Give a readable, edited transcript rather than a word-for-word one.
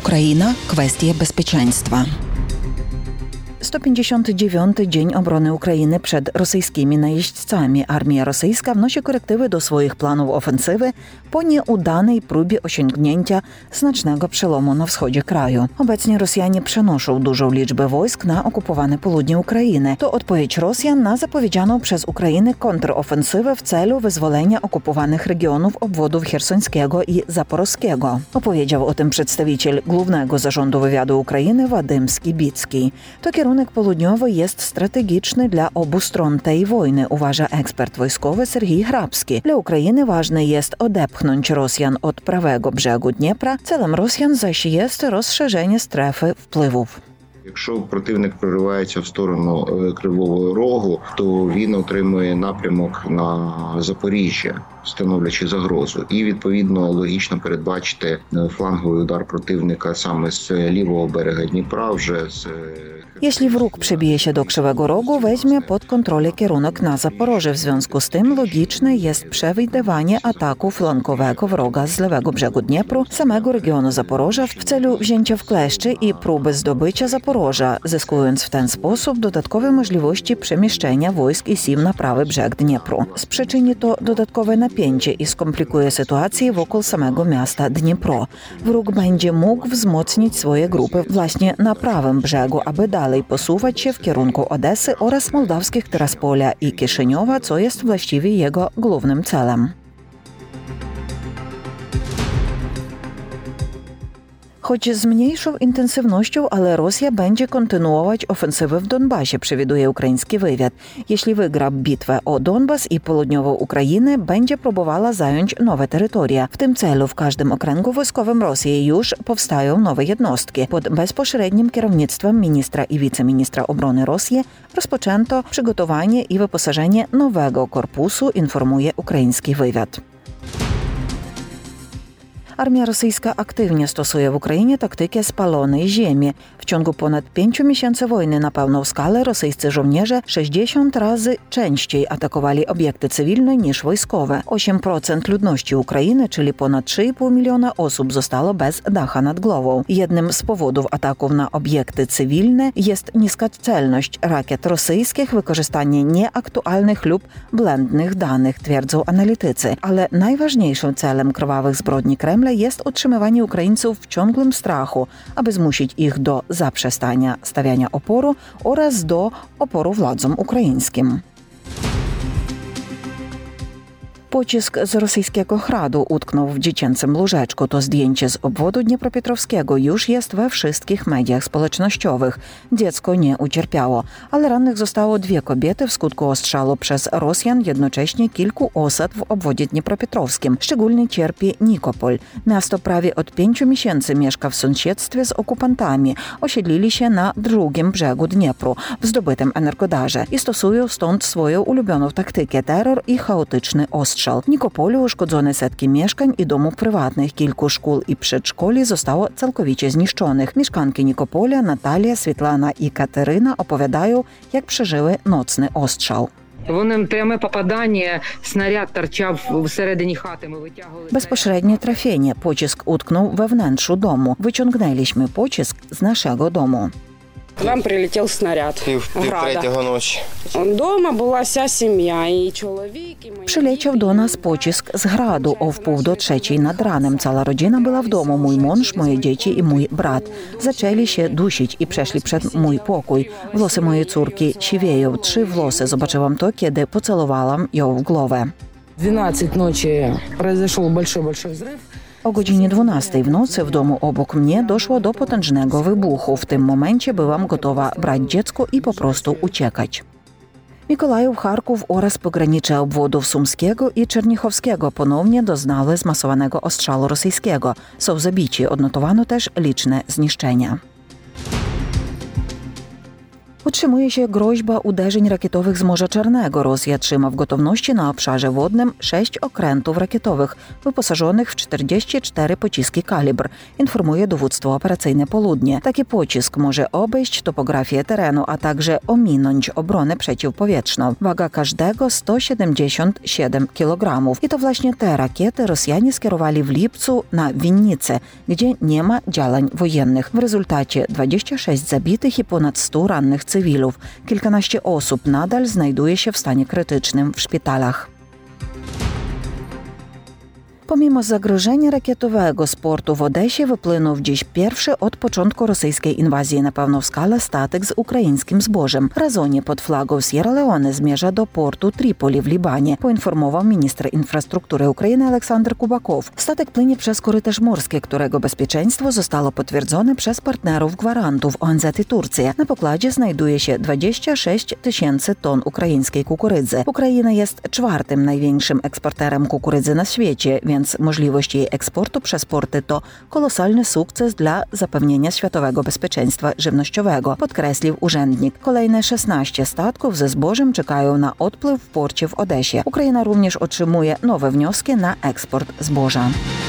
Ukraina – kwestie bezpieczeństwa. 159 dzień obrony Ukrainy przed rosyjskimi najeźdźcami. Armia rosyjska wnosi korektywy do swoich planów ofensywy po nieudanej próbie osiągnięcia znacznego przełomu na wschodzie kraju. Obecnie Rosjanie przenoszą dużą liczbę wojsk na okupowane południe Ukrainy. To odpowiedź Rosjan na zapowiedzianą przez Ukrainę kontrofensywę w celu wyzwolenia okupowanych regionów obwodów chersońskiego i zaporowskiego. Opowiedział o tym przedstawiciel Głównego Zarządu Wywiadu Ukrainy Wadym Skibicki. To kierunek południowy jest strategiczny dla obu stron tej wojny, uważa ekspert wojskowy Serhii Hrabski. Dla Ukrainy ważne jest odepchnąć Rosjan od prawego brzegu Dniepra. Celem Rosjan zaś jest rozszerzenie strefy wpływów. Якщо противник проривається в сторону Кривого Рогу, то він отримує напрямок на Запоріжжя, становлячи загрозу. І, відповідно, логічно передбачити фланговий удар противника саме з лівого берега Дніпра, вже з... Jeśli wróg przebije się do Krzywego Rogu, weźmie pod kontrolę kierunek na Zaporoże. W związku z tym logiczne jest przewidywanie ataku flankowego wroga z lewego brzegu Dniepru, samego regionu Zaporoża, w celu wzięcia w kleszczy i próby zdobycia Zaporoża, zyskując w ten sposób dodatkowe możliwości przemieszczenia wojsk i sił na prawy brzeg Dniepru. Sprzyczyni to dodatkowe napięcie i skomplikuje sytuację wokół samego miasta Dniepro. Wróg będzie mógł wzmocnić swoje grupy właśnie na prawym brzegu, aby dalej posuwać się w kierunku Odesy oraz mołdawskich Tyraspolia i Kiszyniowa, co jest właściwie jego głównym celem. Choć z mniejszą intensywnością, ale Rosja będzie kontynuować ofensywę w Donbasie, przewiduje ukraiński wywiad. Jeśli wygra bitwę o Donbas i południową Ukrainę, będzie próbowała zająć nowe terytoria. W tym celu w każdym okręgu wojskowym Rosji już powstają nowe jednostki. Pod bezpośrednim kierownictwem ministra i wiceministra obrony Rosji rozpoczęto przygotowanie i wyposażenie nowego korpusu, informuje ukraiński wywiad. Armia rosyjska aktywnie stosuje w Ukrainie taktykę spalonej ziemi. W ciągu ponad 5 miesięcy wojny na pełną skalę rosyjscy żołnierze 60 razy częściej atakowali obiekty cywilne niż wojskowe. 8% ludności Ukrainy, czyli ponad 3,5 miliona osób, zostało bez dacha nad głową. Jednym z powodów ataków na obiekty cywilne jest niska celność rakiet rosyjskich, wykorzystanie nieaktualnych lub błędnych danych, twierdzą analitycy. Ale najważniejszym celem krwawych zbrodni Kremla jest utrzymywanie Ukraińców w ciągłym strachu, aby zmusić ich do zaprzestania stawiania oporu oraz do oporu władzom ukraińskim. Pocisk z rosyjskiego Hradu utknął w dziecięcym łóżeczku. To zdjęcie z obwodu dniepropietrowskiego już jest we wszystkich mediach społecznościowych. Dziecko nie ucierpiało, ale rannych zostało 2 kobiety w skutku ostrzału przez Rosjan, jednocześnie kilku osad w obwodzie dniepropietrowskim. Szczególnie cierpi Nikopol. Miasto prawie od 5 miesięcy mieszka w sąsiedztwie z okupantami. Osiedlili się na drugim brzegu Dniepru, w zdobytym Energodarze i stosują stąd swoją ulubioną taktykę: terror i chaotyczny ostrzał. W Nikopolu uszkodzone setki mieszkań i domów prywatnych. Kilku szkół i przedszkoli zostało całkowicie zniszczonych. Mieszkanki Nikopolia Natalia, Swietlana i Kateryna opowiadają, jak przeżyły nocny ostrzał. Bezpośrednie trafienie. Pocisk utknął we wnętrzu domu. Wyciągnęliśmy pocisk z naszego domu. Нам прилетів снаряд Пів-третього ночі. Дома була вся сім'я, і чоловік, і мої... Przyleciał do nas pocisk z Gradu o 2:45 nad ranem. Cała rodzina była w domu. Mój mąż, moje dzieci i mój brat. Zaczęli się dusić i przeszli przed mój pokój. Włosy mojej córki siwieją. 3 włosy. Zobaczyłam to, kiedy pocałowałam ją w głowę. 12 ночи произошел большой взрыв. O godzinie 12 w nocy w domu obok mnie doszło do potężnego wybuchu. W tym momencie byłam gotowa brać dziecko i po prostu uciekać. Mikołajów, Charków oraz pogranicze obwodów sumskiego i czernichowskiego ponownie doznały zmasowanego ostrzału rosyjskiego. Są zabici, odnotowano też liczne zniszczenia. Utrzymuje się groźba uderzeń rakietowych z Morza Czarnego. Rosja trzyma w gotowości na obszarze wodnym 6 okrętów rakietowych wyposażonych w 44 pociski kalibr, informuje dowództwo operacyjne Południe. Taki pocisk może obejść topografię terenu, a także ominąć obronę przeciwpowietrzną. Waga każdego 177 kg. I to właśnie te rakiety Rosjanie skierowali w lipcu na Winnicę, gdzie nie ma działań wojennych. W rezultacie 26 zabitych i ponad 100 rannych cywilów. Kilkanaście osób nadal znajduje się w stanie krytycznym w szpitalach. Pomimo zagrożenia rakietowego z portu w Odesie wypłynął dziś pierwszy od początku rosyjskiej inwazji na pełną skalę statek z ukraińskim zbożem. Razonie pod flagą Sierra Leone zmierza do portu Tripoli w Libanie, poinformował minister infrastruktury Ukrainy Aleksander Kubakow. Statek płynie przez korytarz morski, którego bezpieczeństwo zostało potwierdzone przez partnerów gwarantów ONZ i Turcję. Na pokładzie znajduje się 26 000 ton ukraińskiej kukurydzy. Ukraina jest czwartym największym eksporterem kukurydzy na świecie, więc możliwość jej eksportu przez porty to kolosalny sukces dla zapewnienia światowego bezpieczeństwa żywnościowego, podkreślił urzędnik. Kolejne 16 statków ze zbożem czekają na odpływ w porcie w Odesie. Ukraina również otrzymuje nowe wnioski na eksport zboża.